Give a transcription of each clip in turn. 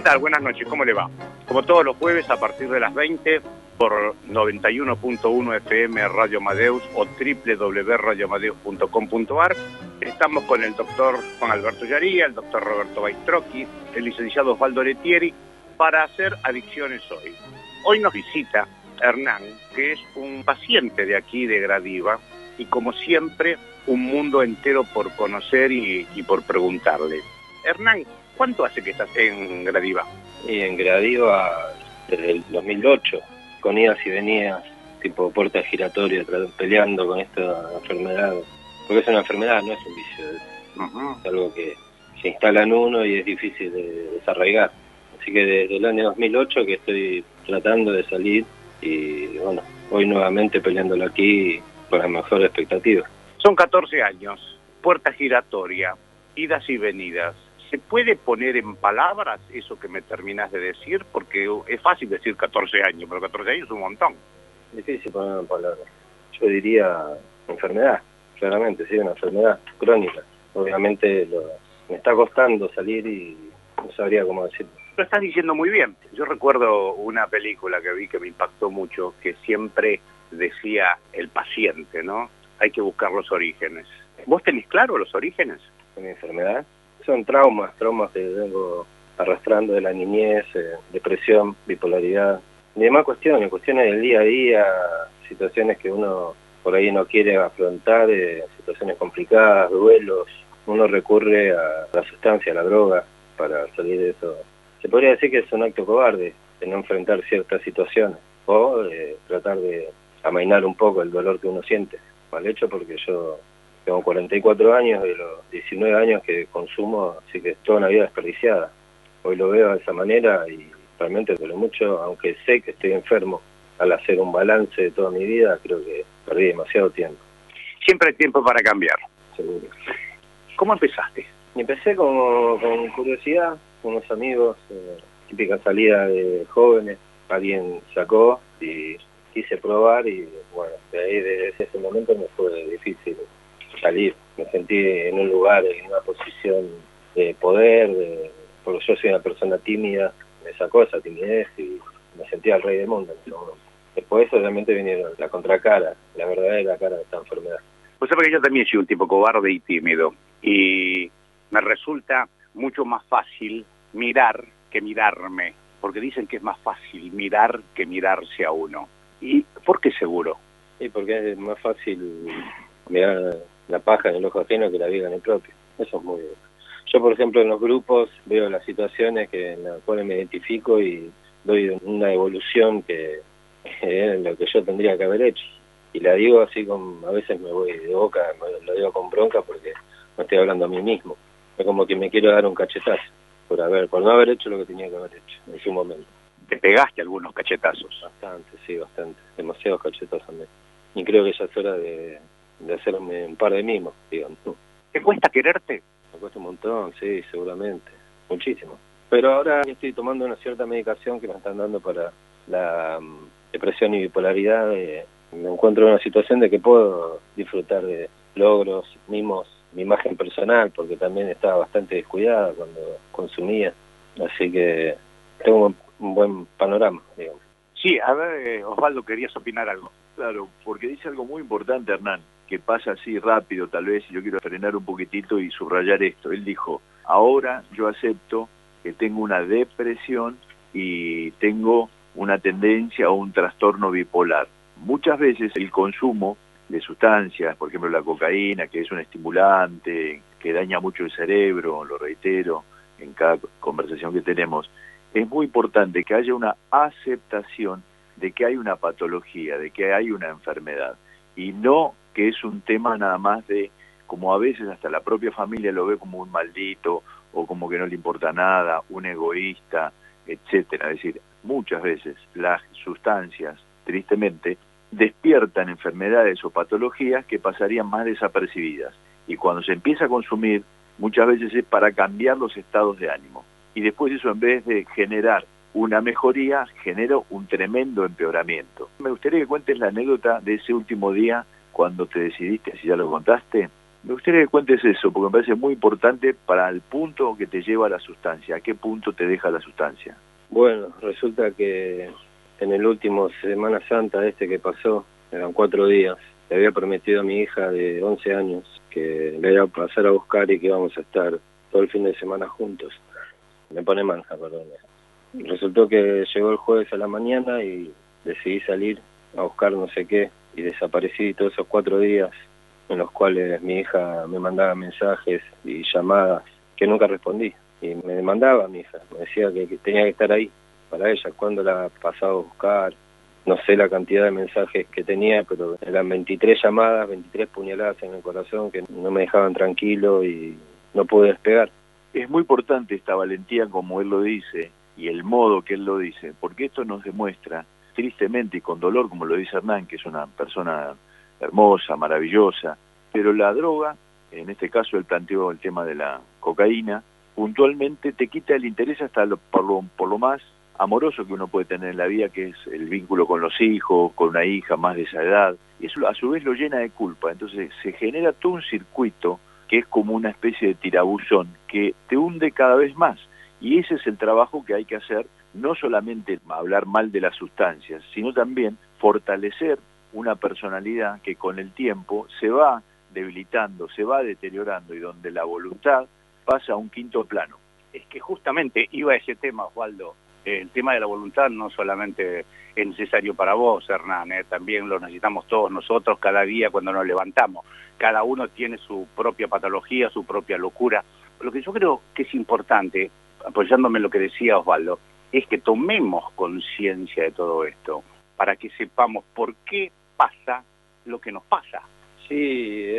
tal? Buenas noches, ¿cómo le va? Como todos los jueves a partir de las 20 por 91.1 FM Radio Amadeus o www.radioamadeus.com.ar. Estamos con el doctor Juan Alberto Yaría, el doctor Roberto Baistrocchi, el licenciado Osvaldo Letieri para hacer Adicciones Hoy. Hoy nos visita Hernán, que es un paciente de aquí de Gradiva y como siempre un mundo entero por conocer y por preguntarle. Hernán, ¿cuánto hace que estás en Gradiva? Y en Gradiva desde el 2008, con idas y venidas, tipo puerta giratoria, peleando con esta enfermedad. Porque es una enfermedad, no es un vicio. Es algo que se instala en uno y es difícil de desarraigar. Así que desde el año 2008 que estoy tratando de salir y bueno, hoy nuevamente peleándolo aquí con la mejor expectativa. Son 14 años, puerta giratoria, idas y venidas. ¿Se puede poner en palabras eso que me terminas de decir? Porque es fácil decir 14 años, pero 14 años es un montón. Difícil poner en palabras. Yo diría enfermedad, claramente, sí, una enfermedad crónica. Obviamente me está costando salir y no sabría cómo decirlo. Lo estás diciendo muy bien. Yo recuerdo una película que vi que me impactó mucho, que siempre decía el paciente, ¿no? Hay que buscar los orígenes. ¿Vos tenés claro los orígenes? ¿De mi enfermedad? Son traumas que vengo arrastrando de la niñez, depresión, bipolaridad, y demás cuestiones del día a día, situaciones que uno por ahí no quiere afrontar, situaciones complicadas, duelos. Uno recurre a la sustancia, a la droga, para salir de eso. Se podría decir que es un acto cobarde de no enfrentar ciertas situaciones o tratar de amainar un poco el dolor que uno siente. Mal hecho porque yo tengo 44 años y los 19 años que consumo, así que es toda una vida desperdiciada. Hoy lo veo de esa manera y realmente duele mucho, aunque sé que estoy enfermo. Al hacer un balance de toda mi vida, creo que perdí demasiado tiempo. Siempre hay tiempo para cambiar. Seguro. ¿Cómo empezaste? Y empecé con curiosidad, con unos amigos, típica salida de jóvenes. Alguien sacó y quise probar y bueno, de ahí desde ese momento me fue difícil salir. Me sentí en un lugar, en una posición de poder, porque yo soy una persona tímida, me sacó esa timidez y me sentía el rey del mundo en ese momento. Después de eso realmente vinieron la contracara, la verdadera cara de esta enfermedad. Pues sabes que yo también soy un tipo cobarde y tímido y me resulta mucho más fácil mirar que mirarme, porque dicen que es más fácil mirar que mirarse a uno. ¿Y por qué seguro? Sí, porque es más fácil mirar la paja en el ojo ajeno que la viga en el propio. Eso es muy bien. Yo, por ejemplo, en los grupos veo las situaciones en las cuales me identifico y doy una evolución que es lo que yo tendría que haber hecho. Y la digo así, a veces me voy de boca, lo digo con bronca porque me estoy hablando a mí mismo. Es como que me quiero dar un cachetazo por no haber hecho lo que tenía que haber hecho en su momento. ¿Te pegaste algunos cachetazos? Bastante, sí, bastante. Demasiados cachetazos también. Y creo que ya es hora de hacerme un par de mimos, digamos. ¿Te cuesta quererte? Me cuesta un montón, sí, seguramente. Muchísimo. Pero ahora estoy tomando una cierta medicación que me están dando para la depresión y bipolaridad. Me encuentro en una situación de que puedo disfrutar de logros, mimos, mi imagen personal, porque también estaba bastante descuidada cuando consumía. Así que tengo un buen panorama, digamos. Sí, a ver, Osvaldo, querías opinar algo. Claro, porque dice algo muy importante, Hernán, que pasa así rápido tal vez, y yo quiero frenar un poquitito y subrayar esto. Él dijo, ahora yo acepto que tengo una depresión y tengo una tendencia o un trastorno bipolar. Muchas veces el consumo de sustancias, por ejemplo la cocaína, que es un estimulante, que daña mucho el cerebro, lo reitero en cada conversación que tenemos, es muy importante que haya una aceptación de que hay una patología, de que hay una enfermedad, y no que es un tema nada más de, como a veces hasta la propia familia lo ve como un maldito, o como que no le importa nada, un egoísta, etcétera. Es decir, muchas veces las sustancias, tristemente, despiertan enfermedades o patologías que pasarían más desapercibidas. Y cuando se empieza a consumir, muchas veces es para cambiar los estados de ánimo. Y después eso, en vez de generar una mejoría, genera un tremendo empeoramiento. Me gustaría que cuentes la anécdota de ese último día cuando te decidiste, si ya lo contaste, Me gustaría que cuentes eso, porque me parece muy importante para el punto que te lleva a la sustancia. ¿A qué punto te deja la sustancia? Bueno, resulta que en el último Semana Santa que pasó, eran 4 días, le había prometido a mi hija de 11 años que le iba a pasar a buscar y que íbamos a estar todo el fin de semana juntos. Me pone manja, perdón. Resultó que llegó el jueves a la mañana y decidí salir a buscar no sé qué y desaparecí todos esos 4 días en los cuales mi hija me mandaba mensajes y llamadas que nunca respondí. Y me demandaba mi hija, me decía que tenía que estar ahí para ella, cuando la pasaba a buscar. No sé la cantidad de mensajes que tenía, pero eran 23 llamadas, 23 puñaladas en el corazón que no me dejaban tranquilo y no pude despegar. Es muy importante esta valentía como él lo dice y el modo que él lo dice, porque esto nos demuestra, tristemente y con dolor, como lo dice Hernán, que es una persona hermosa, maravillosa, pero la droga, en este caso él planteó el tema de la cocaína, puntualmente te quita el interés hasta por lo más amoroso que uno puede tener en la vida, que es el vínculo con los hijos, con una hija más de esa edad, y eso a su vez lo llena de culpa. Entonces se genera todo un circuito que es como una especie de tirabuzón que te hunde cada vez más, y ese es el trabajo que hay que hacer, no solamente hablar mal de las sustancias, sino también fortalecer una personalidad que con el tiempo se va debilitando, se va deteriorando y donde la voluntad pasa a un quinto plano. Es que justamente iba a ese tema, Osvaldo. El tema de la voluntad no solamente es necesario para vos, Hernán, también lo necesitamos todos nosotros cada día cuando nos levantamos. Cada uno tiene su propia patología, su propia locura. Lo que yo creo que es importante, apoyándome en lo que decía Osvaldo, es que tomemos conciencia de todo esto, para que sepamos por qué pasa lo que nos pasa. Sí,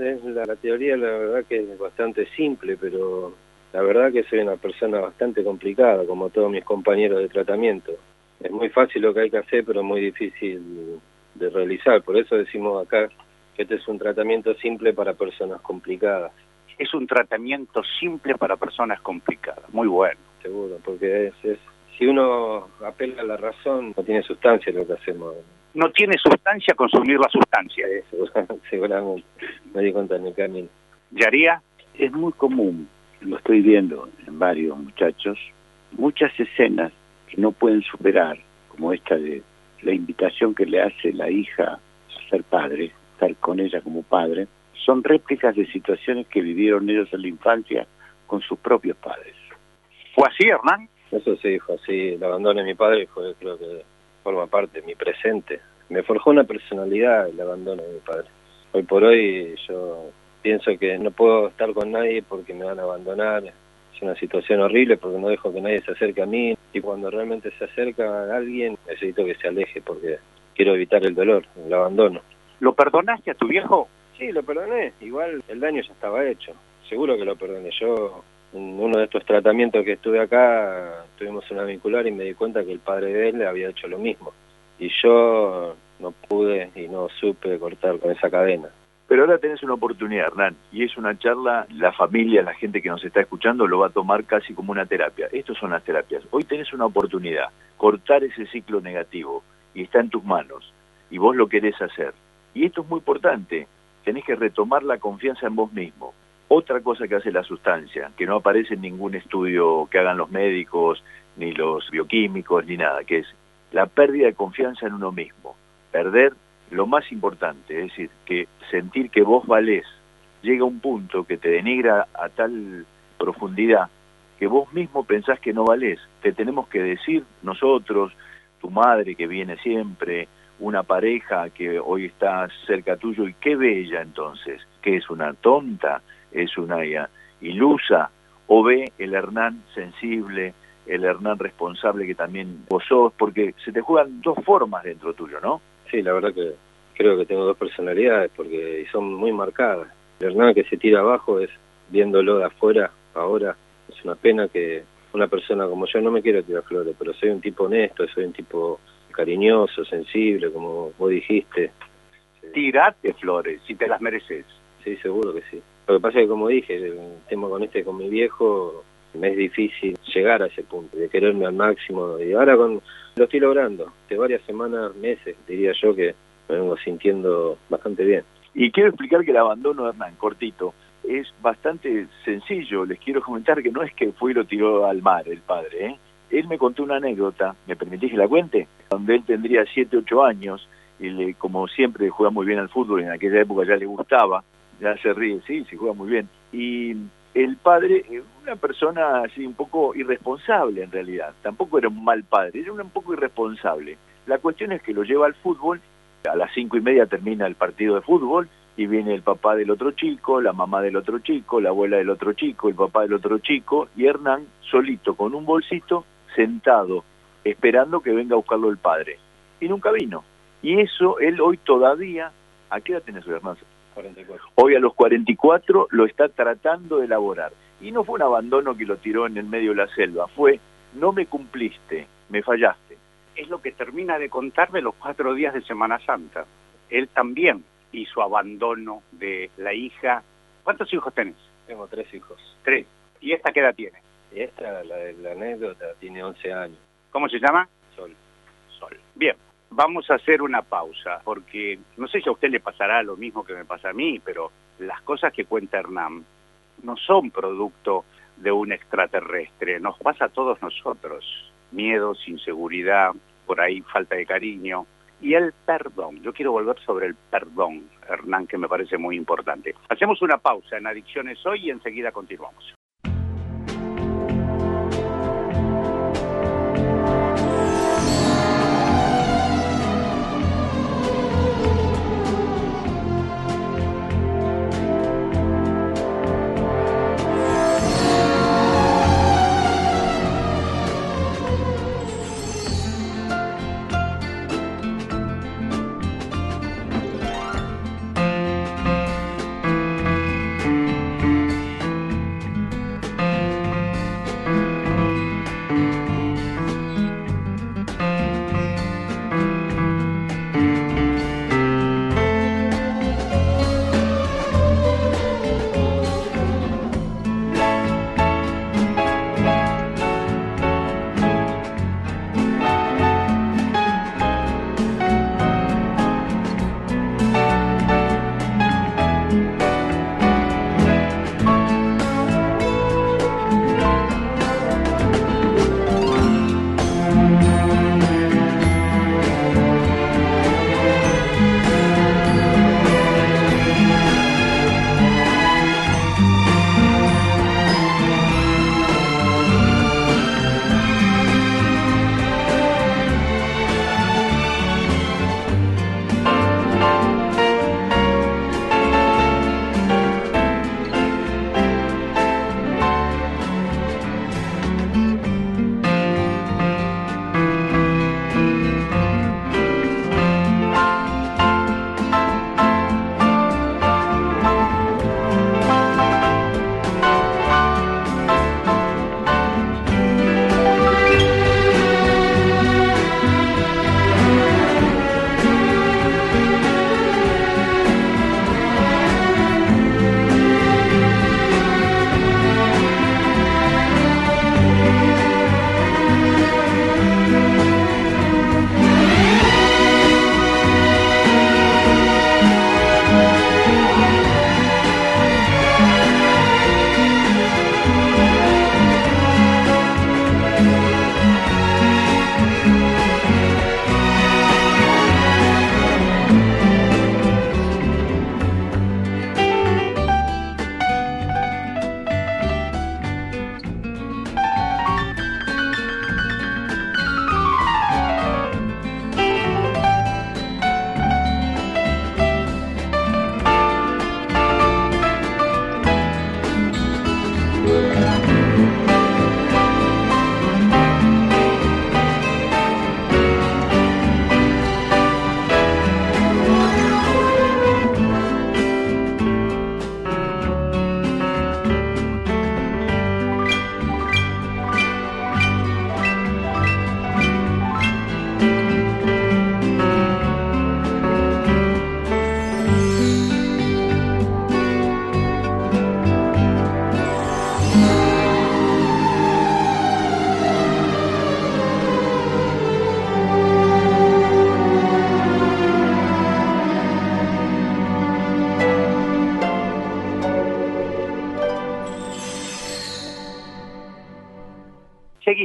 la teoría, la verdad que es bastante simple, pero la verdad que soy una persona bastante complicada, como todos mis compañeros de tratamiento. Es muy fácil lo que hay que hacer, pero muy difícil de realizar. Por eso decimos acá que este es un tratamiento simple para personas complicadas. Es un tratamiento simple para personas complicadas. Muy bueno. Seguro, porque si uno apela a la razón, no tiene sustancia lo que hacemos. No tiene sustancia consumir la sustancia. Seguramente. Me di cuenta en el camino. ¿Yaría? Es muy común, lo estoy viendo en varios muchachos, muchas escenas que no pueden superar, como esta de la invitación que le hace la hija a ser padre, estar con ella como padre, son réplicas de situaciones que vivieron ellos en la infancia con sus propios padres. ¿Fue así, Hernán? Eso sí, fue así. El abandono de mi padre creo que forma parte de mi presente. Me forjó una personalidad el abandono de mi padre. Hoy por hoy yo pienso que no puedo estar con nadie porque me van a abandonar. Es una situación horrible porque no dejo que nadie se acerque a mí. Y cuando realmente se acerca a alguien, necesito que se aleje porque quiero evitar el dolor, el abandono. ¿Lo perdonaste a tu viejo? Sí, lo perdoné. Igual el daño ya estaba hecho. Seguro que lo perdoné. Yo, en uno de estos tratamientos que estuve acá, tuvimos una vincular y me di cuenta que el padre de él le había hecho lo mismo. Y yo no pude y no supe cortar con esa cadena. Pero ahora tenés una oportunidad, Hernán, y es una charla, la familia, la gente que nos está escuchando lo va a tomar casi como una terapia. Estas son las terapias. Hoy tenés una oportunidad, cortar ese ciclo negativo, y está en tus manos, y vos lo querés hacer. Y esto es muy importante, tenés que retomar la confianza en vos mismo. Otra cosa que hace la sustancia, que no aparece en ningún estudio que hagan los médicos, ni los bioquímicos, ni nada, que es la pérdida de confianza en uno mismo. Perder lo más importante, es decir, que sentir que vos valés, llega a un punto que te denigra a tal profundidad que vos mismo pensás que no valés. Te tenemos que decir nosotros, tu madre que viene siempre, una pareja que hoy está cerca tuyo, y qué ve ella entonces, que es una tonta, es una ilusa, o ve el Hernán sensible, el Hernán responsable que también vos sos, porque se te juegan dos formas dentro tuyo, ¿no? Sí, la verdad que creo que tengo dos personalidades porque son muy marcadas. El Hernán que se tira abajo es viéndolo de afuera ahora. Es una pena que una persona como yo, no me quiero tirar flores, pero soy un tipo honesto, soy un tipo cariñoso, sensible, como vos dijiste. Tirate flores, si te las mereces. Sí, seguro que sí. Lo que pasa es que, como dije, el tema con mi viejo, me es difícil llegar a ese punto, de quererme al máximo. Y ahora lo estoy logrando. De varias semanas, meses, diría yo, que me vengo sintiendo bastante bien. Y quiero explicar que el abandono de Hernán, cortito, es bastante sencillo. Les quiero comentar que no es que fue y lo tiró al mar el padre, ¿eh? Él me contó una anécdota, ¿me permitís que la cuente? Donde él tendría 7, 8 años, y como siempre juega muy bien al fútbol, en aquella época ya le gustaba, ya se ríe, sí, juega muy bien. Y el padre, una persona así un poco irresponsable en realidad, tampoco era un mal padre, era un poco irresponsable. La cuestión es que lo lleva al fútbol, a las 5:30 termina el partido de fútbol, y viene el papá del otro chico, la mamá del otro chico, la abuela del otro chico, el papá del otro chico, y Hernán solito con un bolsito, sentado, esperando que venga a buscarlo el padre. Y nunca vino. Y eso, él hoy todavía, ¿a qué edad tenés, Hernán? 44. Hoy a los 44 lo está tratando de elaborar. Y no fue un abandono que lo tiró en el medio de la selva, fue, no me cumpliste, me fallaste. Es lo que termina de contarme los 4 días de Semana Santa. Él también hizo abandono de la hija. ¿Cuántos hijos tenés? Tengo 3 hijos. 3. ¿Y esta qué edad tiene? Y esta, la anécdota, tiene 11 años. ¿Cómo se llama? Sol. Bien, vamos a hacer una pausa, porque no sé si a usted le pasará lo mismo que me pasa a mí, pero las cosas que cuenta Hernán no son producto de un extraterrestre, nos pasa a todos nosotros. Miedos, inseguridad, por ahí falta de cariño. Y el perdón, yo quiero volver sobre el perdón, Hernán, que me parece muy importante. Hacemos una pausa en Adicciones Hoy y enseguida continuamos.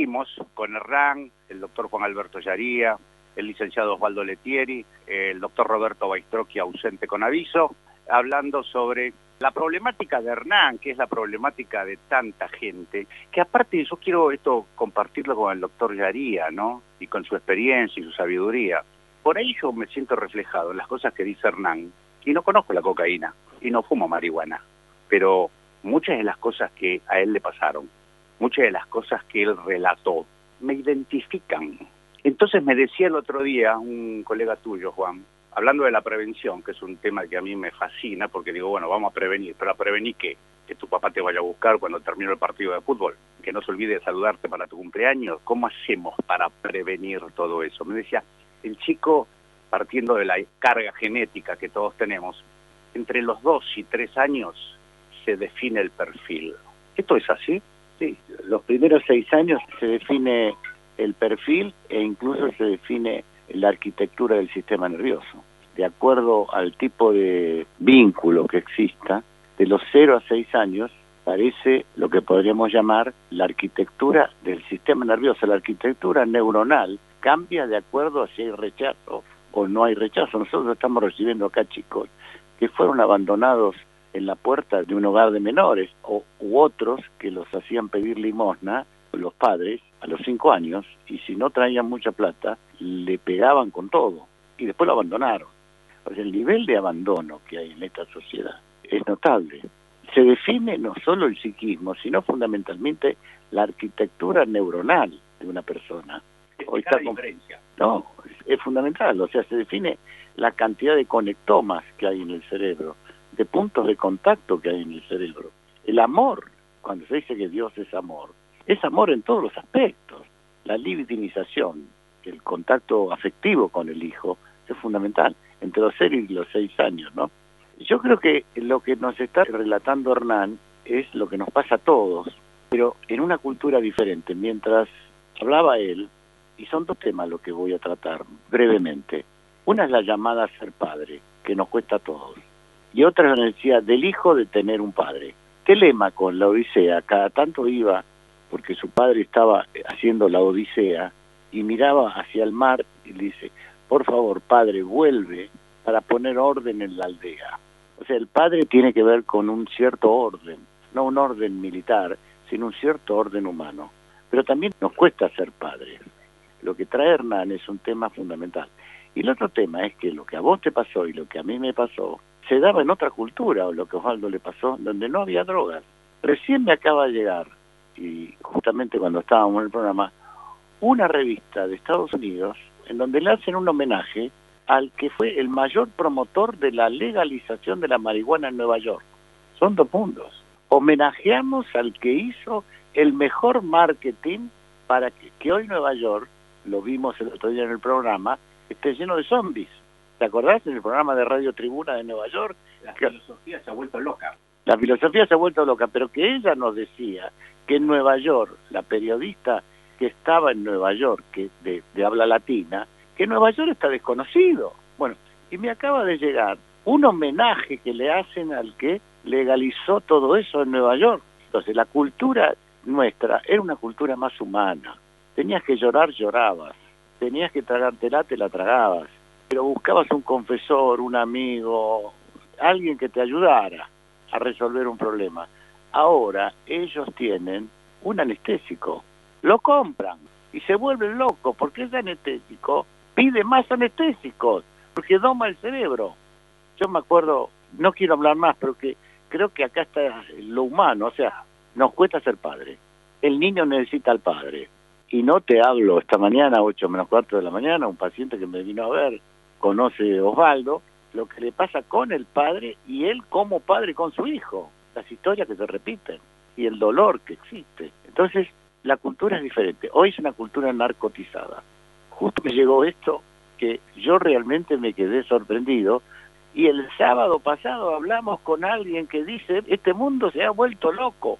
seguimos con Hernán, el doctor Juan Alberto Yaría, el licenciado Osvaldo Lettieri, el doctor Roberto Baistrocchi, ausente con aviso, hablando sobre la problemática de Hernán, que es la problemática de tanta gente, que aparte yo quiero esto compartirlo con el doctor Yaría, ¿no? Y con su experiencia y su sabiduría. Por ahí yo me siento reflejado en las cosas que dice Hernán, y no conozco la cocaína, y no fumo marihuana, pero muchas de las cosas que a él le pasaron, muchas de las cosas que él relató, me identifican. Entonces me decía el otro día un colega tuyo, Juan, hablando de la prevención, que es un tema que a mí me fascina, porque digo, bueno, vamos a prevenir, pero ¿a prevenir qué? Que tu papá te vaya a buscar cuando termine el partido de fútbol, que no se olvide de saludarte para tu cumpleaños. ¿Cómo hacemos para prevenir todo eso? Me decía, el chico, partiendo de la carga genética que todos tenemos, entre los 2 y 3 años se define el perfil. ¿Esto es así? Sí, los primeros 6 años se define el perfil e incluso se define la arquitectura del sistema nervioso. De acuerdo al tipo de vínculo que exista, de los 0 a 6 años parece lo que podríamos llamar la arquitectura del sistema nervioso. La arquitectura neuronal cambia de acuerdo a si hay rechazo o no hay rechazo. Nosotros estamos recibiendo acá chicos que fueron abandonados en la puerta de un hogar de menores u otros que los hacían pedir limosna, los padres, a los 5 años, y si no traían mucha plata, le pegaban con todo, y después lo abandonaron. O sea, el nivel de abandono que hay en esta sociedad es notable. Se define no solo el psiquismo, sino fundamentalmente la arquitectura neuronal de una persona. Hoy está la diferencia. No, es fundamental, o sea, se define la cantidad de conectomas que hay en el cerebro, de puntos de contacto que hay en el cerebro. El amor, cuando se dice que Dios es amor en todos los aspectos. La libidinización, el contacto afectivo con el hijo, es fundamental, entre los 0 y los 6 años, ¿no? Yo creo que lo que nos está relatando Hernán es lo que nos pasa a todos, pero en una cultura diferente. Mientras hablaba él, y son 2 temas los que voy a tratar brevemente. Una es la llamada a ser padre, que nos cuesta a todos, y otra es la necesidad del hijo de tener un padre. Telémaco en la Odisea, cada tanto iba, porque su padre estaba haciendo la Odisea, y miraba hacia el mar y le dice, por favor, padre, vuelve para poner orden en la aldea. O sea, el padre tiene que ver con un cierto orden, no un orden militar, sino un cierto orden humano. Pero también nos cuesta ser padres. Lo que trae Hernán es un tema fundamental. Y el otro tema es que lo que a vos te pasó y lo que a mí me pasó, se daba en otra cultura, o lo que a Osvaldo le pasó, donde no había drogas. Recién me acaba de llegar, y justamente cuando estábamos en el programa, una revista de Estados Unidos en donde le hacen un homenaje al que fue el mayor promotor de la legalización de la marihuana en Nueva York. Son 2 mundos. Homenajeamos al que hizo el mejor marketing para que hoy Nueva York, lo vimos el otro día en el programa, esté lleno de zombies. ¿Te acordás en el programa de Radio Tribuna de Nueva York? La filosofía se ha vuelto loca. La filosofía se ha vuelto loca, pero que ella nos decía que en Nueva York, la periodista que estaba en Nueva York, que de habla latina, que Nueva York está desconocido. Bueno, y me acaba de llegar un homenaje que le hacen al que legalizó todo eso en Nueva York. Entonces, la cultura nuestra era una cultura más humana. Tenías que llorar, llorabas. Tenías que tragártela, te la tragabas. Pero buscabas un confesor, un amigo, alguien que te ayudara a resolver un problema. Ahora ellos tienen un anestésico, lo compran y se vuelven locos porque ese anestésico pide más anestésicos, porque doma el cerebro. Yo me acuerdo, no quiero hablar más, pero que creo que acá está lo humano, o sea, nos cuesta ser padre. El niño necesita al padre. Y no te hablo esta mañana, 8 menos cuarto de la mañana, un paciente que me vino a ver, conoce a Osvaldo, lo que le pasa con el padre y él como padre con su hijo, las historias que se repiten y el dolor que existe. Entonces, la cultura es diferente. Hoy es una cultura narcotizada. Justo me llegó esto que yo realmente me quedé sorprendido, y el sábado pasado hablamos con alguien que dice, este mundo se ha vuelto loco.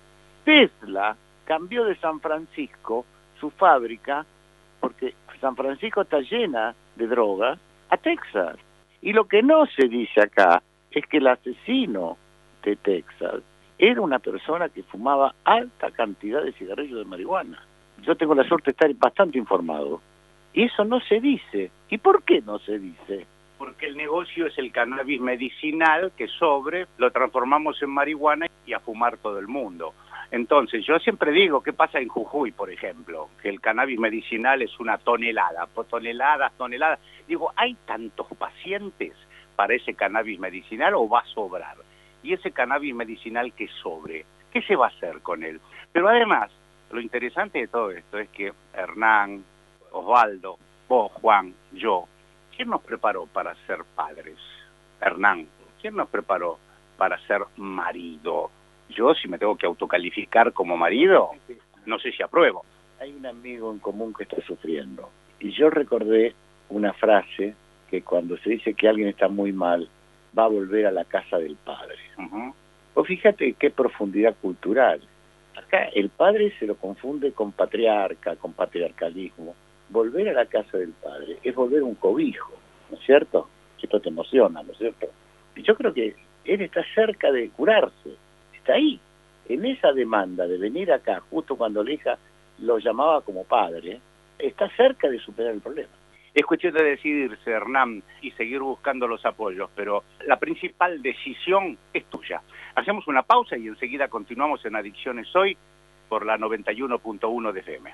Tesla cambió de San Francisco su fábrica, porque San Francisco está llena de drogas, a Texas. Y lo que no se dice acá es que el asesino de Texas era una persona que fumaba alta cantidad de cigarrillos de marihuana. yo tengo la suerte de estar bastante informado. Y eso no se dice. ¿Y por qué no se dice? Porque el negocio es el cannabis medicinal que lo transformamos en marihuana y a fumar todo el mundo. Entonces, yo siempre digo, ¿qué pasa en Jujuy, por ejemplo? Que el cannabis medicinal es una tonelada, toneladas. Digo, ¿hay tantos pacientes para ese cannabis medicinal o va a sobrar? Y ese cannabis medicinal que sobre, ¿qué se va a hacer con él? Pero además, lo interesante de todo esto es que Hernán, Osvaldo, vos, Juan, yo, ¿quién nos preparó para ser padres? Hernán, ¿quién nos preparó para ser marido? Yo, si me tengo que autocalificar como marido, no sé si apruebo. Hay un amigo en común que está sufriendo. Y yo recordé una frase que cuando se dice que alguien está muy mal, va a volver a la casa del padre. Pues fíjate qué profundidad cultural. Acá el padre se lo confunde con patriarca, con patriarcalismo. Volver a la casa del padre es volver un cobijo, ¿no es cierto? Esto te emociona, ¿no es cierto? Y yo creo que él está cerca de curarse. Está ahí, en esa demanda de venir acá, justo cuando la hija lo llamaba como padre, está cerca de superar el problema. Es cuestión de decidirse, Hernán, y seguir buscando los apoyos, pero la principal decisión es tuya. Hacemos una pausa y enseguida continuamos en Adicciones Hoy por la 91.1 de FM.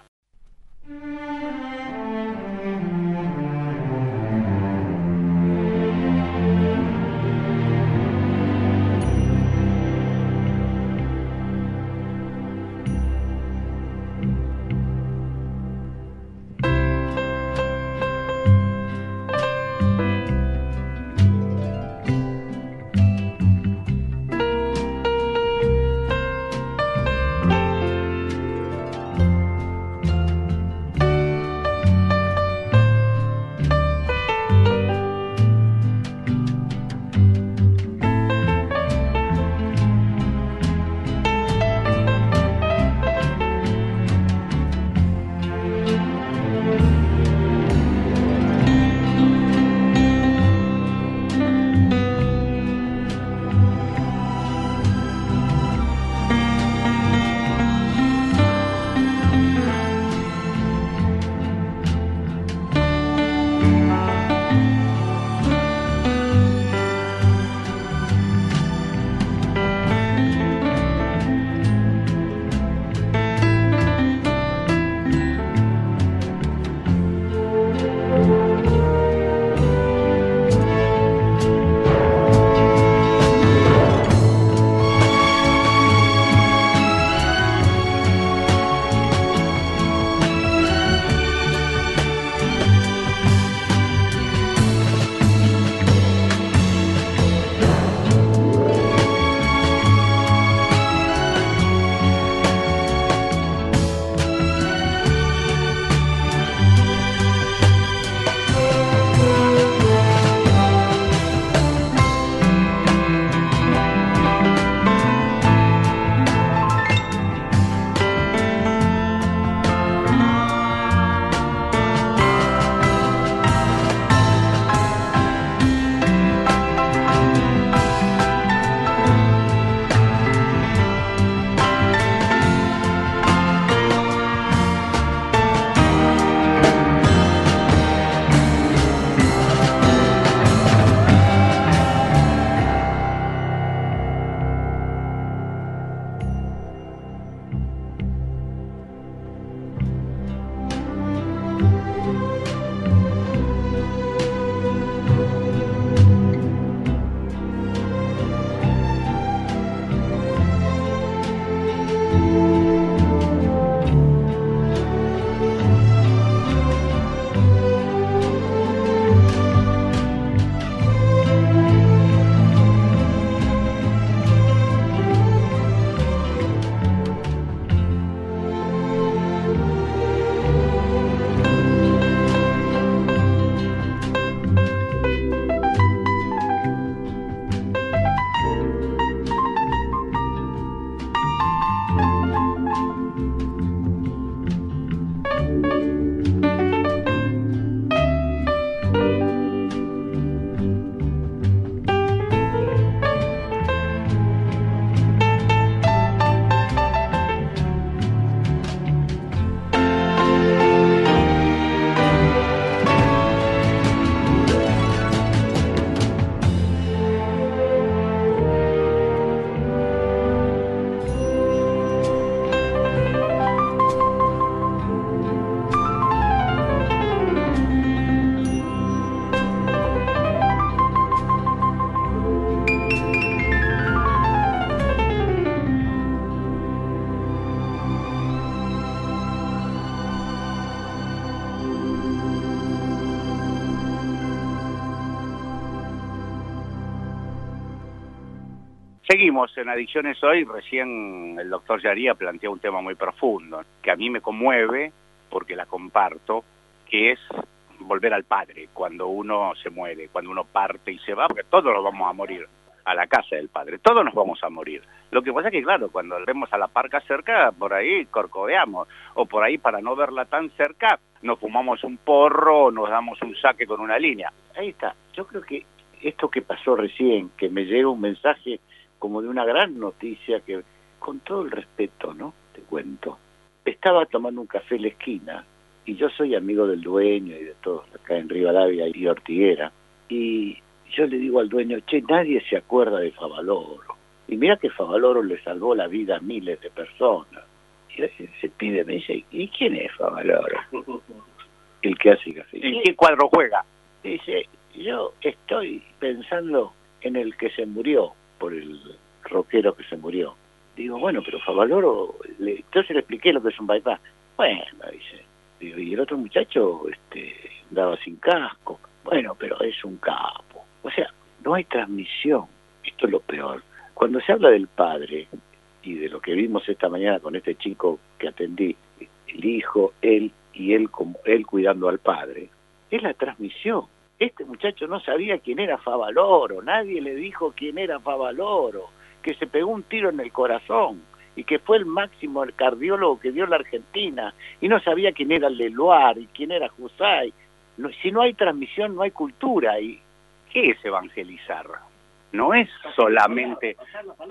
Seguimos en Adicciones Hoy. Recién el doctor Yaría planteó un tema muy profundo, que a mí me conmueve, porque la comparto, que es volver al padre cuando uno se muere, cuando uno parte y se va, porque todos nos vamos a morir a la casa del padre, todos nos vamos a morir. Lo que pasa es que, claro, cuando vemos a la parca cerca, por ahí corcoveamos, o por ahí, para no verla tan cerca, nos fumamos un porro o nos damos un saque con una línea. Ahí está. Yo creo que esto que pasó recién, que me llega un mensaje como de una gran noticia, que con todo el respeto, ¿no? Te cuento. Estaba tomando un café en la esquina, y yo soy amigo del dueño y de todos acá en Rivadavia y Ortiguera, y yo le digo al dueño, che, nadie se acuerda de Favaloro. Y mira que Favaloro le salvó la vida a miles de personas. Y ese pibe me dice, ¿y quién es Favaloro? El que hace café. ¿En qué cuadro juega? Dice, yo estoy pensando en el que se murió, por el rockero que se murió. Digo, bueno, pero Favaloro, entonces le expliqué lo que es un bypass. Bueno, dice, digo, y el otro muchacho andaba sin casco. Bueno, pero es un capo. O sea, no hay transmisión. Esto es lo peor. Cuando se habla del padre, y de lo que vimos esta mañana con este chico que atendí, el hijo, él y él como él cuidando al padre, es la transmisión. Este muchacho no sabía quién era Favaloro, nadie le dijo quién era Favaloro, que se pegó un tiro en el corazón y que fue el máximo el cardiólogo que dio la Argentina, y no sabía quién era Leloir y quién era Jusay. No, si no hay transmisión, no hay cultura. ¿Y qué es evangelizar? No es solamente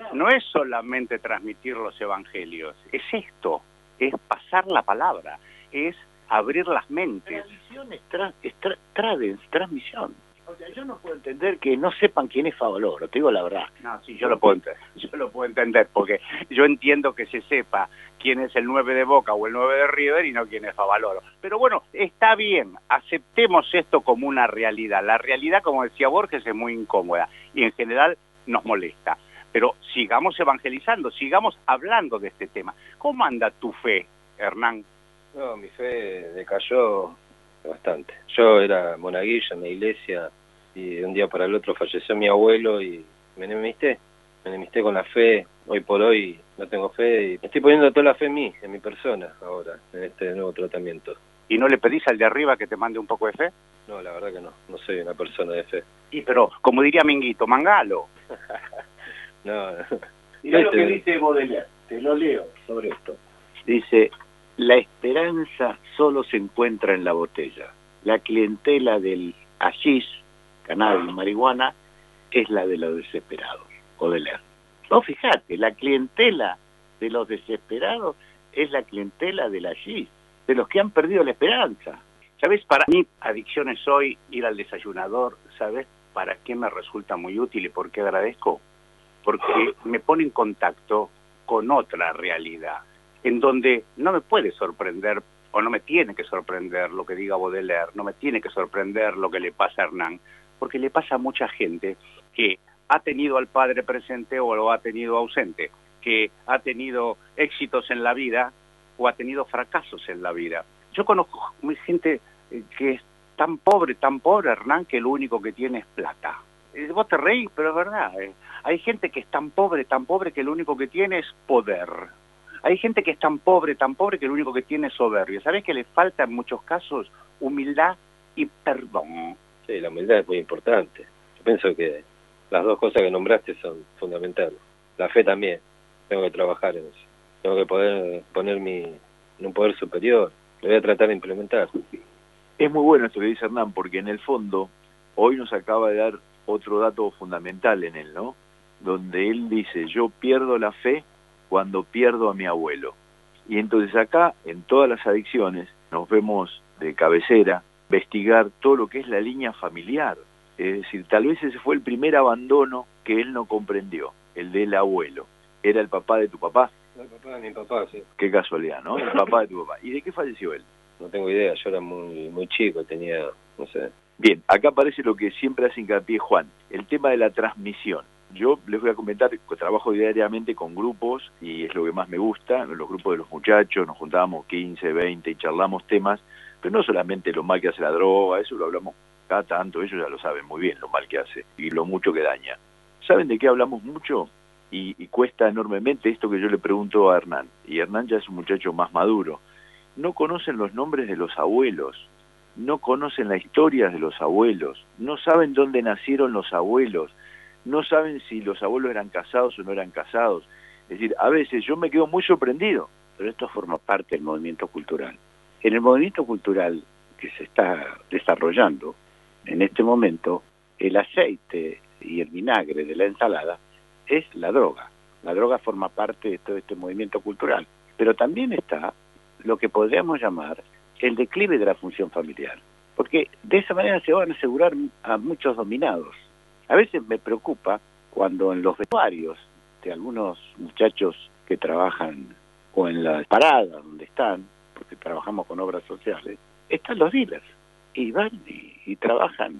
transmitir los evangelios, es esto, es pasar la palabra, es abrir las mentes. Transmisión es transmisión. O sea, yo no puedo entender que no sepan quién es Favaloro, te digo la verdad. No, sí, yo lo puedo entender, porque yo entiendo que se sepa quién es el 9 de Boca o el 9 de River y no quién es Favaloro. Pero bueno, está bien, aceptemos esto como una realidad. La realidad, como decía Borges, es muy incómoda y en general nos molesta. Pero sigamos evangelizando, sigamos hablando de este tema. ¿Cómo anda tu fe, Hernán? No, mi fe decayó bastante. Yo era monaguillo en la iglesia y de un día para el otro falleció mi abuelo y me enemisté con la fe. Hoy por hoy no tengo fe y estoy poniendo toda la fe en mí, en mi persona ahora, en este nuevo tratamiento. ¿Y no le pedís al de arriba que te mande un poco de fe? No, la verdad que no soy una persona de fe. Y pero, como diría Minguito, mangalo. No. Mirá lo que dice Baudelaire, te lo leo sobre esto. Dice, la esperanza solo se encuentra en la botella. La clientela del hashish, cannabis, marihuana, es la de los desesperados. Baudelaire. No, fíjate, la clientela de los desesperados es la clientela del hashish, de los que han perdido la esperanza. ¿Sabes? Para mí, Adicciones Hoy, ir al desayunador, ¿sabes para qué me resulta muy útil y por qué agradezco? Porque me pone en contacto con otra realidad, en donde no me puede sorprender, o no me tiene que sorprender lo que diga Baudelaire, no me tiene que sorprender lo que le pasa a Hernán, porque le pasa a mucha gente que ha tenido al padre presente o lo ha tenido ausente, que ha tenido éxitos en la vida o ha tenido fracasos en la vida. Yo conozco gente que es tan pobre, Hernán, que lo único que tiene es plata. Vos te reís, pero es verdad. Hay gente que es tan pobre, que lo único que tiene es poder. Hay gente que es tan pobre, que lo único que tiene es soberbia. ¿Sabés que le falta en muchos casos humildad y perdón? Sí, la humildad es muy importante. Yo pienso que las dos cosas que nombraste son fundamentales. La fe también. Tengo que trabajar en eso. Tengo que poder ponerme en un poder superior. Lo voy a tratar de implementar. Es muy bueno esto que dice Hernán, porque en el fondo, hoy nos acaba de dar otro dato fundamental en él, ¿no? Donde él dice, yo pierdo la fe cuando pierdo a mi abuelo. Y entonces acá, en todas las adicciones, nos vemos de cabecera, investigar todo lo que es la línea familiar. Es decir, tal vez ese fue el primer abandono que él no comprendió, el del abuelo. ¿Era el papá de tu papá? El papá de mi papá, sí. Qué casualidad, ¿no? El papá de tu papá. ¿Y de qué falleció él? No tengo idea, yo era muy chico, tenía, no sé. Bien, acá aparece lo que siempre hace hincapié Juan, el tema de la transmisión. Yo les voy a comentar que trabajo diariamente con grupos y es lo que más me gusta, los grupos de los muchachos, nos juntábamos 15, 20 y charlamos temas, pero no solamente lo mal que hace la droga, eso lo hablamos cada tanto, ellos ya lo saben muy bien lo mal que hace y lo mucho que daña. ¿Saben de qué hablamos mucho? y cuesta enormemente esto que yo le pregunto a Hernán, y Hernán ya es un muchacho más maduro. No conocen los nombres de los abuelos, no conocen la historia de los abuelos, no saben dónde nacieron los abuelos, no saben si los abuelos eran casados o no eran casados. Es decir, a veces yo me quedo muy sorprendido. Pero esto forma parte del movimiento cultural. En el movimiento cultural que se está desarrollando en este momento, el aceite y el vinagre de la ensalada es la droga. La droga forma parte de todo este movimiento cultural. Pero también está lo que podríamos llamar el declive de la función familiar. Porque de esa manera se van a asegurar a muchos dominados. A veces me preocupa cuando en los vestuarios de algunos muchachos que trabajan o en las paradas donde están, porque trabajamos con obras sociales, están los dealers y van y trabajan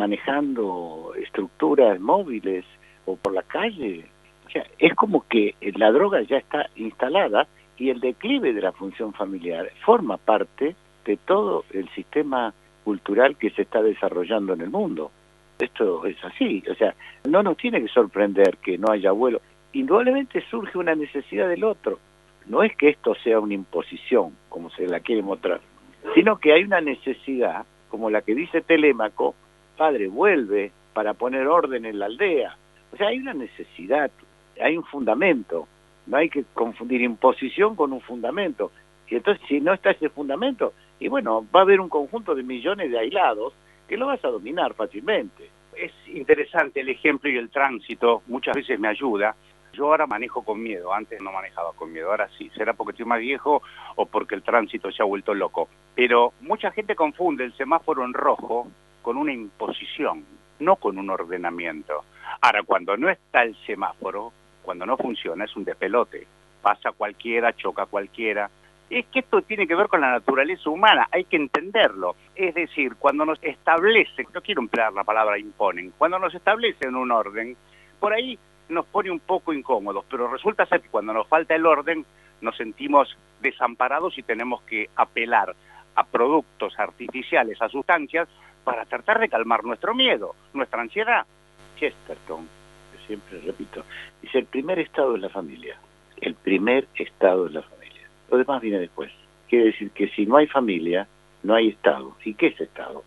manejando estructuras móviles o por la calle. O sea, es como que la droga ya está instalada y el declive de la función familiar forma parte de todo el sistema cultural que se está desarrollando en el mundo. Esto es así, o sea, no nos tiene que sorprender que no haya abuelo. Indudablemente surge una necesidad del otro. No es que esto sea una imposición, como se la quiere mostrar, sino que hay una necesidad, como la que dice Telémaco, padre, vuelve para poner orden en la aldea. O sea, hay una necesidad, hay un fundamento, no hay que confundir imposición con un fundamento. Y entonces, si no está ese fundamento, y bueno, va a haber un conjunto de millones de aislados que lo vas a dominar fácilmente. Es interesante el ejemplo y el tránsito, muchas veces me ayuda. Yo ahora manejo con miedo, antes no manejaba con miedo, ahora sí. ¿Será porque estoy más viejo o porque el tránsito se ha vuelto loco? Pero mucha gente confunde el semáforo en rojo con una imposición, no con un ordenamiento. Ahora, cuando no está el semáforo, cuando no funciona, es un despelote. Pasa cualquiera, choca cualquiera. Es que esto tiene que ver con la naturaleza humana, hay que entenderlo. Es decir, cuando nos establecen, no quiero emplear la palabra imponen, cuando nos establecen un orden, por ahí nos pone un poco incómodos, pero resulta ser que cuando nos falta el orden nos sentimos desamparados y tenemos que apelar a productos artificiales, a sustancias, para tratar de calmar nuestro miedo, nuestra ansiedad. Chesterton, que siempre repito, dice: el primer estado es la familia. El primer estado es la familia. Lo demás viene después. Quiere decir que si no hay familia, no hay estado. ¿Y qué es estado?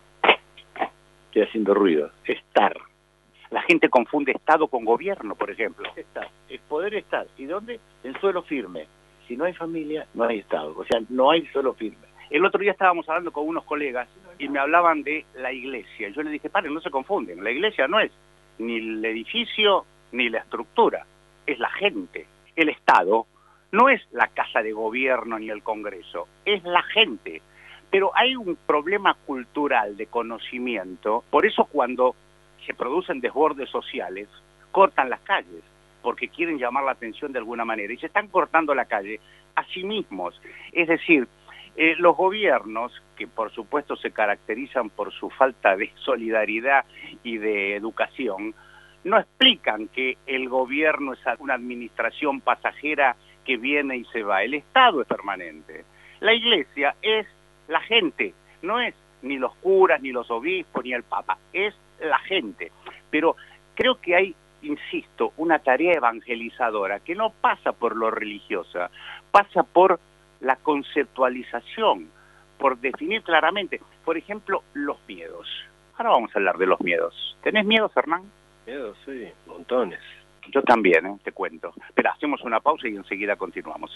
Estoy haciendo ruido. Estar. La gente confunde Estado con gobierno, por ejemplo. Estar. Es poder estar. ¿Y dónde? En suelo firme. Si no hay familia, no hay Estado. O sea, no hay suelo firme. El otro día estábamos hablando con unos colegas y me hablaban de la iglesia. Yo les dije, paren, no se confunden. La iglesia no es ni el edificio ni la estructura. Es la gente. El Estado no es la casa de gobierno ni el Congreso. Es la gente. Pero hay un problema cultural de conocimiento. Por eso cuando se producen desbordes sociales, cortan las calles, porque quieren llamar la atención de alguna manera, y se están cortando la calle a sí mismos. Es decir, los gobiernos, que por supuesto se caracterizan por su falta de solidaridad y de educación, no explican que el gobierno es una administración pasajera que viene y se va. El Estado es permanente. La iglesia es la gente, no es ni los curas, ni los obispos, ni el papa, es la gente. Pero creo que hay, insisto, una tarea evangelizadora que no pasa por lo religiosa, pasa por la conceptualización, por definir claramente, por ejemplo, los miedos. Ahora vamos a hablar de los miedos. ¿Tenés miedos, Hernán? Miedos, sí, montones. Yo también, te cuento. Pero hacemos una pausa y enseguida continuamos.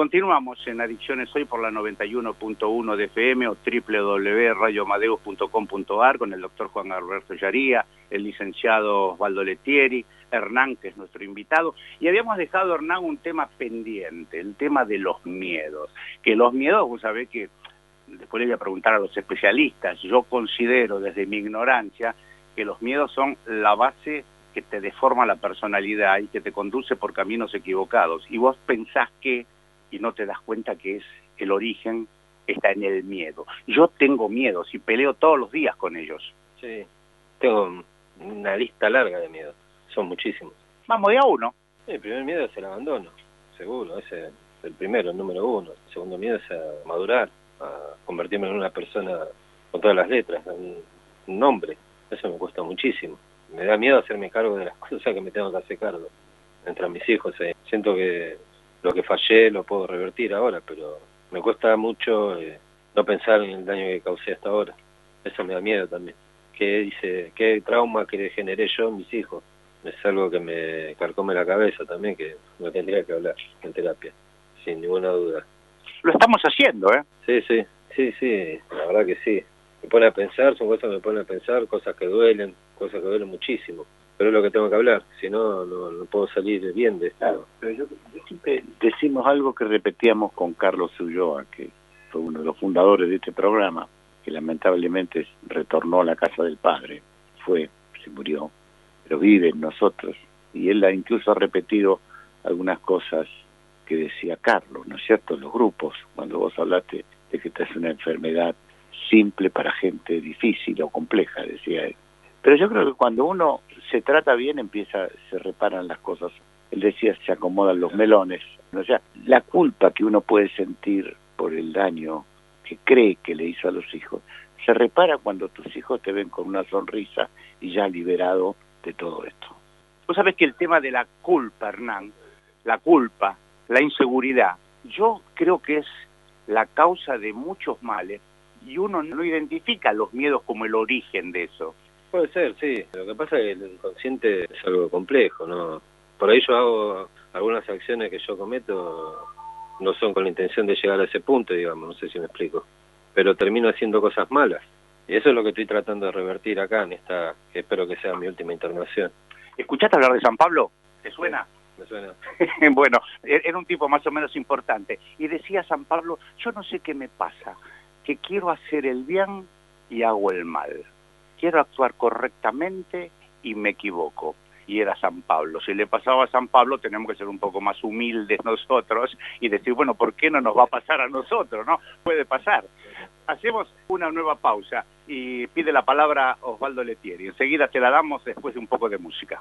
Continuamos en Adicciones Hoy por la 91.1 de FM o www.radioamadeus.com.ar con el doctor Juan Alberto Yaría, el licenciado Osvaldo Lettieri, Hernán, que es nuestro invitado, y habíamos dejado, Hernán, un tema pendiente, el tema de los miedos, que los miedos, vos sabés que, después le voy a preguntar a los especialistas, yo considero desde mi ignorancia que los miedos son la base que te deforma la personalidad y que te conduce por caminos equivocados, y vos pensás que, y no te das cuenta que es el origen, está en el miedo. Yo tengo miedos y peleo todos los días con ellos. Sí, tengo una lista larga de miedos, son muchísimos. Vamos de a uno. El primer miedo es el abandono, seguro, ese es el primero, el número uno. El segundo miedo es a madurar, a convertirme en una persona con todas las letras, en un hombre. Eso me cuesta muchísimo. Me da miedo hacerme cargo de las cosas que me tengo que hacer cargo. Entre mis hijos, siento que lo que fallé lo puedo revertir ahora, pero me cuesta mucho no pensar en el daño que causé hasta ahora. Eso me da miedo también. ¿Qué trauma que generé yo en mis hijos? Es algo que me carcome la cabeza también, que me tendría que hablar en terapia, sin ninguna duda. Lo estamos haciendo, ¿eh? Sí, la verdad que sí. Me pone a pensar, son cosas que me ponen a pensar, cosas que duelen muchísimo. Pero es lo que tengo que hablar, si no, no puedo salir bien de esto. Claro, pero yo siempre decimos algo que repetíamos con Carlos Ulloa, que fue uno de los fundadores de este programa, que lamentablemente retornó a la casa del padre, se murió, pero vive en nosotros, y él incluso ha repetido algunas cosas que decía Carlos, ¿no es cierto?, los grupos, cuando vos hablaste de que esta es una enfermedad simple para gente difícil o compleja, decía él. Pero yo creo que cuando uno se trata bien, se reparan las cosas. Él decía, se acomodan los melones. O sea, la culpa que uno puede sentir por el daño que cree que le hizo a los hijos, se repara cuando tus hijos te ven con una sonrisa y ya liberado de todo esto. Vos sabés que el tema de la culpa, Hernán, la culpa, la inseguridad, yo creo que es la causa de muchos males y uno no identifica los miedos como el origen de eso. Puede ser, sí. Lo que pasa es que el inconsciente es algo complejo, ¿no? Por ahí yo hago algunas acciones que yo cometo, no son con la intención de llegar a ese punto, digamos, no sé si me explico. Pero termino haciendo cosas malas. Y eso es lo que estoy tratando de revertir acá, en esta, que espero que sea mi última internación. ¿Escuchaste hablar de San Pablo? ¿Te suena? Sí, me suena. Bueno, era un tipo más o menos importante. Y decía San Pablo, yo no sé qué me pasa, que quiero hacer el bien y hago el mal. Quiero actuar correctamente y me equivoco. Y era San Pablo. Si le pasaba a San Pablo, tenemos que ser un poco más humildes nosotros y decir, bueno, ¿por qué no nos va a pasar a nosotros? ¿No? Puede pasar. Hacemos una nueva pausa y pide la palabra Osvaldo Lettieri. Enseguida te la damos después de un poco de música.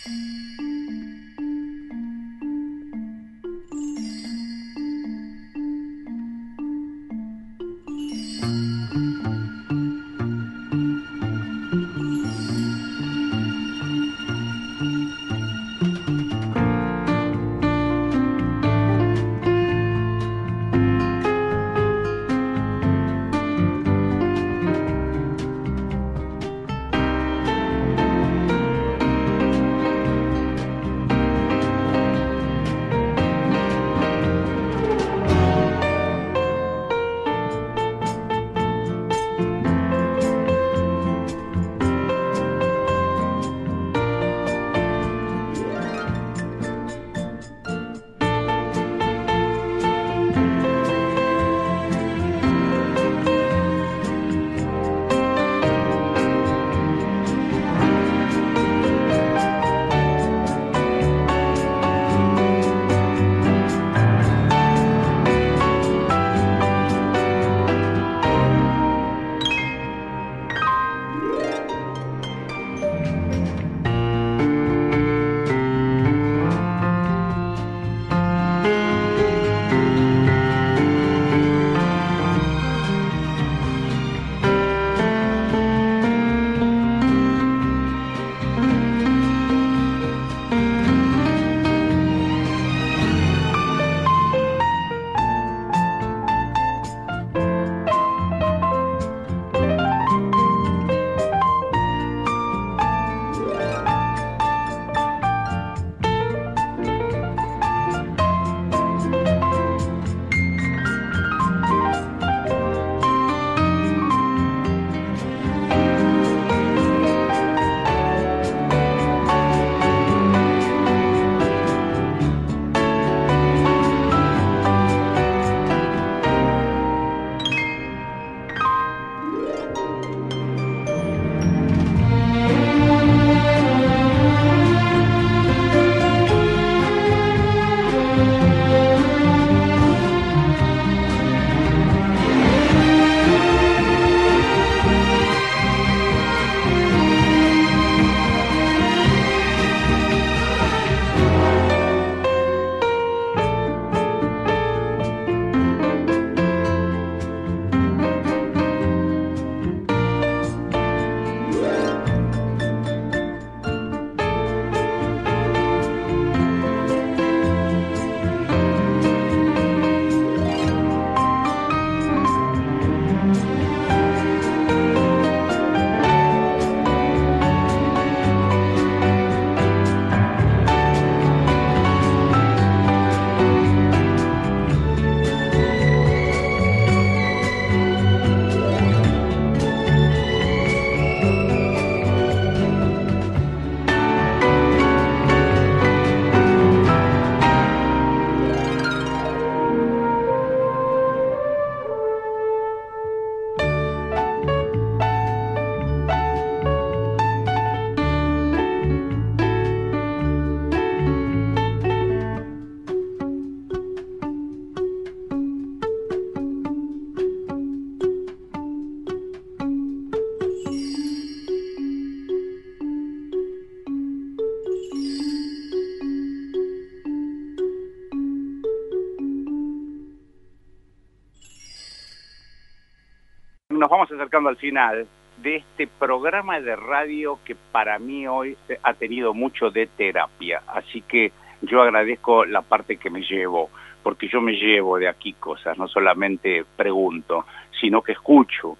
Nos vamos acercando al final de este programa de radio que para mí hoy ha tenido mucho de terapia, así que yo agradezco la parte que me llevo, porque yo me llevo de aquí cosas, no solamente pregunto, sino que escucho,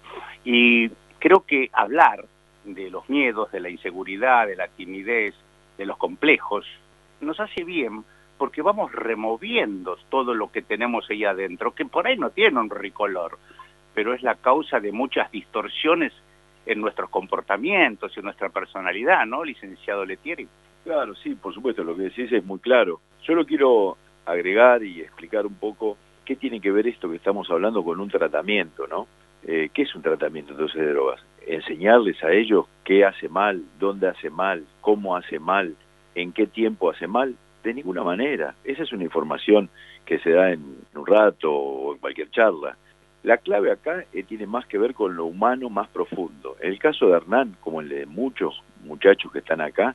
y creo que hablar de los miedos, de la inseguridad, de la timidez, de los complejos, nos hace bien, porque vamos removiendo todo lo que tenemos ahí adentro, que por ahí no tiene un ricolor, pero es la causa de muchas distorsiones en nuestros comportamientos, en nuestra personalidad, ¿no, licenciado Lettieri? Claro, sí, por supuesto, lo que decís es muy claro. Yo lo quiero agregar y explicar un poco qué tiene que ver esto que estamos hablando con un tratamiento, ¿no? ¿Qué es un tratamiento entonces de drogas? Enseñarles a ellos qué hace mal, dónde hace mal, cómo hace mal, en qué tiempo hace mal. De ninguna manera. Esa es una información que se da en un rato o en cualquier charla. La clave acá tiene más que ver con lo humano más profundo. En el caso de Hernán, como el de muchos muchachos que están acá,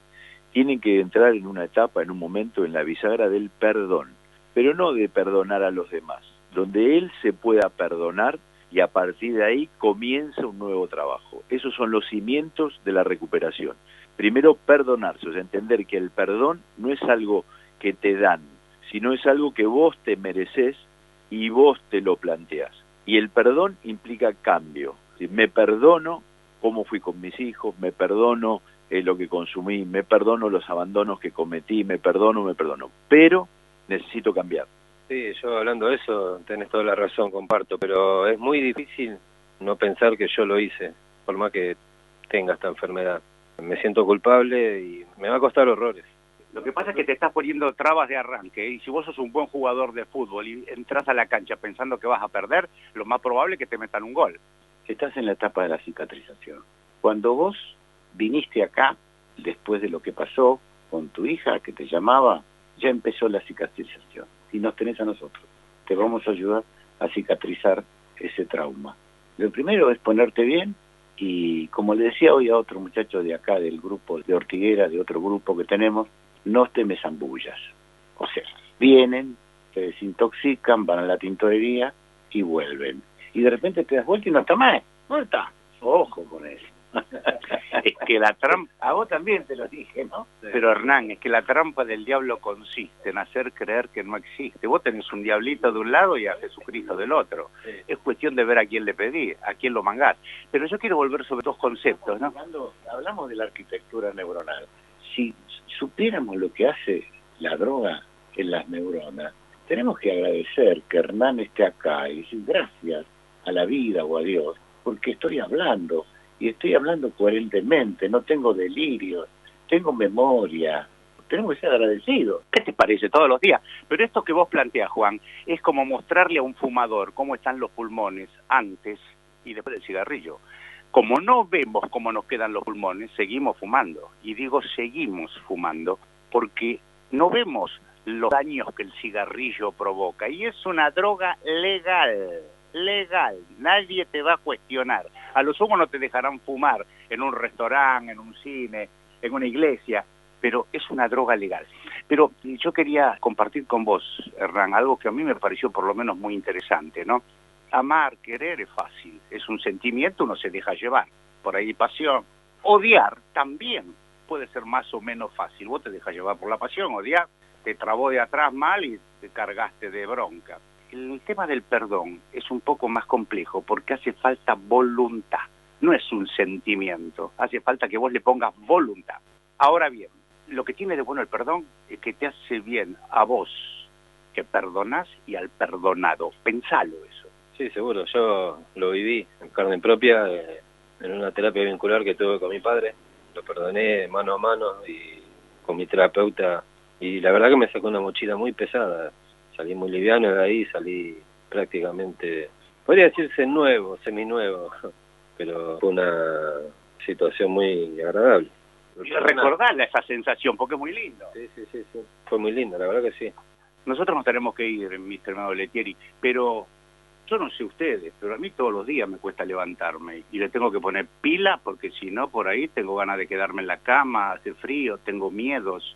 tienen que entrar en una etapa, en un momento, en la bisagra del perdón, pero no de perdonar a los demás, donde él se pueda perdonar y a partir de ahí comienza un nuevo trabajo. Esos son los cimientos de la recuperación. Primero, perdonarse, o sea, entender que el perdón no es algo que te dan, sino es algo que vos te mereces y vos te lo planteás. Y el perdón implica cambio. Me perdono cómo fui con mis hijos, me perdono lo que consumí, me perdono los abandonos que cometí, me perdono, pero necesito cambiar. Sí, yo hablando de eso, tenés toda la razón, comparto, pero es muy difícil no pensar que yo lo hice, por más que tenga esta enfermedad. Me siento culpable y me va a costar horrores. Lo que pasa es que te estás poniendo trabas de arranque, y si vos sos un buen jugador de fútbol y entras a la cancha pensando que vas a perder, lo más probable es que te metan un gol. Estás en la etapa de la cicatrización. Cuando vos viniste acá, después de lo que pasó con tu hija que te llamaba, ya empezó la cicatrización. Y nos tenés a nosotros. Te vamos a ayudar a cicatrizar ese trauma. Lo primero es ponerte bien y, como le decía hoy a otro muchacho de acá, del grupo de Ortiguera, de otro grupo que tenemos, no te me zambullas. O sea, vienen, se desintoxican, van a la tintorería y vuelven. Y de repente te das vuelta y no está más. No está. Ojo con eso. Es que la trampa... A vos también te lo dije, ¿no? Pero Hernán, es que la trampa del diablo consiste en hacer creer que no existe. Vos tenés un diablito de un lado y a Jesucristo del otro. Sí. Es cuestión de ver a quién le pedís, a quién lo mangás. Pero yo quiero volver sobre dos conceptos, ¿no? Hablamos de la arquitectura neuronal. Si supiéramos lo que hace la droga en las neuronas, tenemos que agradecer que Hernán esté acá y decir gracias a la vida o a Dios, porque estoy hablando, y estoy hablando coherentemente, no tengo delirios, tengo memoria. Tenemos que ser agradecidos. ¿Qué te parece? Todos los días. Pero esto que vos planteás, Juan, es como mostrarle a un fumador cómo están los pulmones antes y después del cigarrillo. Como no vemos cómo nos quedan los pulmones, seguimos fumando. Y digo seguimos fumando porque no vemos los daños que el cigarrillo provoca. Y es una droga legal. Nadie te va a cuestionar. A lo sumo no te dejarán fumar en un restaurante, en un cine, en una iglesia, pero es una droga legal. Pero yo quería compartir con vos, Hernán, algo que a mí me pareció por lo menos muy interesante, ¿no? Amar, querer es fácil, es un sentimiento, uno se deja llevar, por ahí pasión. Odiar también puede ser más o menos fácil, vos te dejas llevar por la pasión, odiar, te trabó de atrás mal y te cargaste de bronca. El tema del perdón es un poco más complejo porque hace falta voluntad, no es un sentimiento, hace falta que vos le pongas voluntad. Ahora bien, lo que tiene de bueno el perdón es que te hace bien a vos, que perdonás, y al perdonado. Pensalo eso. Sí, seguro, yo lo viví en carne propia, en una terapia vincular que tuve con mi padre, lo perdoné mano a mano y con mi terapeuta, y la verdad que me sacó una mochila muy pesada. Salí muy liviano de ahí, salí prácticamente, podría decirse nuevo, seminuevo, pero fue una situación muy agradable. Y recordarle esa sensación, porque es muy lindo. Sí, fue muy lindo, la verdad que sí. Nosotros nos tenemos que ir, Mr. Lettieri, pero yo no sé ustedes, pero a mí todos los días me cuesta levantarme y le tengo que poner pila, porque si no, por ahí tengo ganas de quedarme en la cama, hace frío, tengo miedos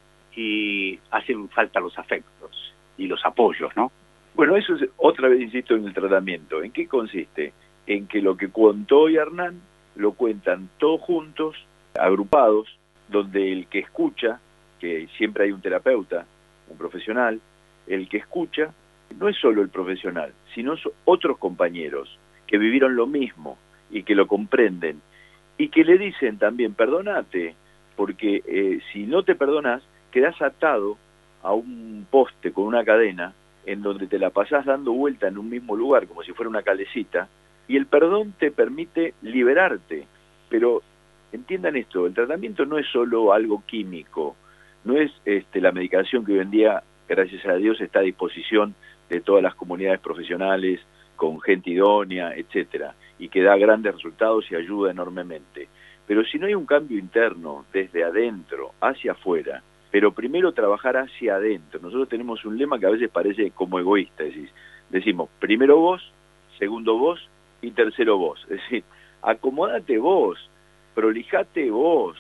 y hacen falta los afectos y los apoyos, ¿no? Bueno, eso es, otra vez insisto, en el tratamiento. ¿En qué consiste? En que lo que contó hoy Hernán lo cuentan todos juntos, agrupados, donde el que escucha, que siempre hay un terapeuta, un profesional, el que escucha no es solo el profesional, sino otros compañeros que vivieron lo mismo y que lo comprenden y que le dicen también, perdónate, porque si no te perdonas, quedás atado a un poste con una cadena en donde te la pasás dando vuelta en un mismo lugar, como si fuera una calecita, y el perdón te permite liberarte. Pero entiendan esto, el tratamiento no es solo algo químico, no es la medicación que hoy en día, gracias a Dios, está a disposición de todas las comunidades profesionales, con gente idónea, etcétera, y que da grandes resultados y ayuda enormemente. Pero si no hay un cambio interno, desde adentro hacia afuera, pero primero trabajar hacia adentro. Nosotros tenemos un lema que a veces parece como egoísta, decimos, primero vos, segundo vos y tercero vos. Es decir, acomódate vos, prolijate vos,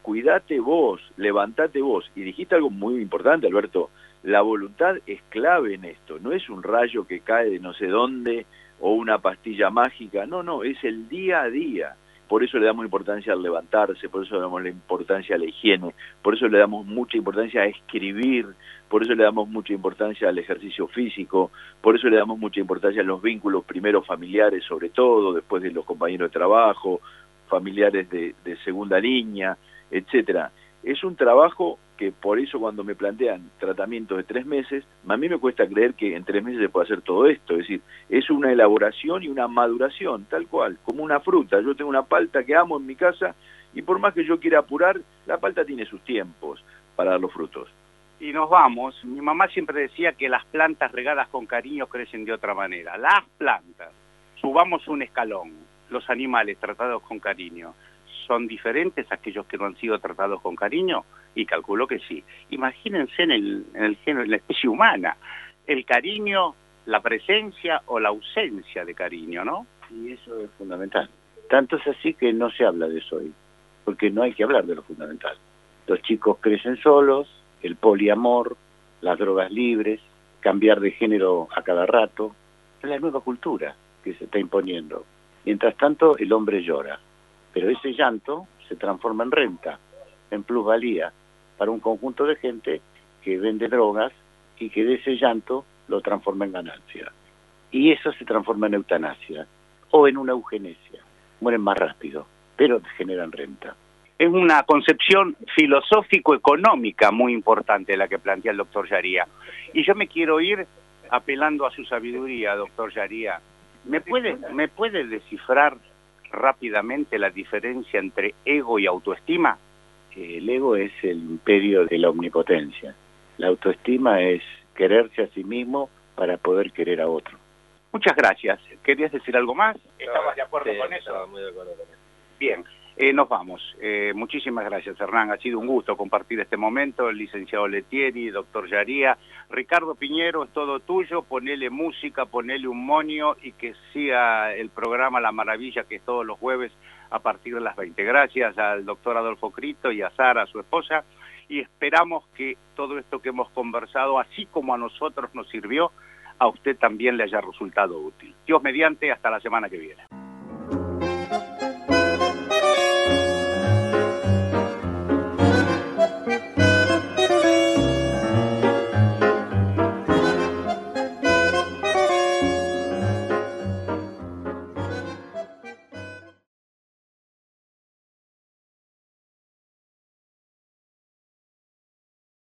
cuídate vos, levantate vos. Y dijiste algo muy importante, Alberto, la voluntad es clave en esto, no es un rayo que cae de no sé dónde o una pastilla mágica, no, es el día a día. Por eso le damos importancia al levantarse, por eso le damos la importancia a la higiene, por eso le damos mucha importancia a escribir, por eso le damos mucha importancia al ejercicio físico, por eso le damos mucha importancia a los vínculos, primero familiares sobre todo, después de los compañeros de trabajo, familiares de segunda línea, etcétera. Es un trabajo que por eso cuando me plantean tratamientos de 3 meses, a mí me cuesta creer que en 3 meses se puede hacer todo esto, es decir, es una elaboración y una maduración, tal cual, como una fruta. Yo tengo una palta que amo en mi casa y por más que yo quiera apurar, la palta tiene sus tiempos para dar los frutos. Y nos vamos. Mi mamá siempre decía que las plantas regadas con cariño crecen de otra manera. Las plantas, subamos un escalón. Los animales tratados con cariño, ¿son diferentes a aquellos que no han sido tratados con cariño? Y calculo que sí. Imagínense en el género, en la especie humana, el cariño, la presencia o la ausencia de cariño, ¿no? Y eso es fundamental. Tanto es así que no se habla de eso hoy, porque no hay que hablar de lo fundamental. Los chicos crecen solos, el poliamor, las drogas libres, cambiar de género a cada rato, es la nueva cultura que se está imponiendo. Mientras tanto, el hombre llora, pero ese llanto se transforma en renta, en plusvalía, para un conjunto de gente que vende drogas y que de ese llanto lo transforma en ganancia. Y eso se transforma en eutanasia o en una eugenesia. Mueren más rápido, pero generan renta. Es una concepción filosófico-económica muy importante la que plantea el doctor Yaría. Y yo me quiero ir apelando a su sabiduría, doctor Yaría. ¿Me puede descifrar rápidamente la diferencia entre ego y autoestima? El ego es el imperio de la omnipotencia. La autoestima es quererse a sí mismo para poder querer a otro. Muchas gracias. ¿Querías decir algo más? ¿Estabas de acuerdo con eso? Estaba muy de acuerdo con eso. Bien, nos vamos. Muchísimas gracias, Hernán. Ha sido un gusto compartir este momento. El licenciado Lettieri, doctor Yaría. Ricardo Piñero, es todo tuyo. Ponele música, ponele un monio y que siga el programa La Maravilla, que es todos los jueves a partir de las 20. Gracias al doctor Adolfo Crito y a Sara, su esposa. Y esperamos que todo esto que hemos conversado, así como a nosotros nos sirvió, a usted también le haya resultado útil. Dios mediante, hasta la semana que viene.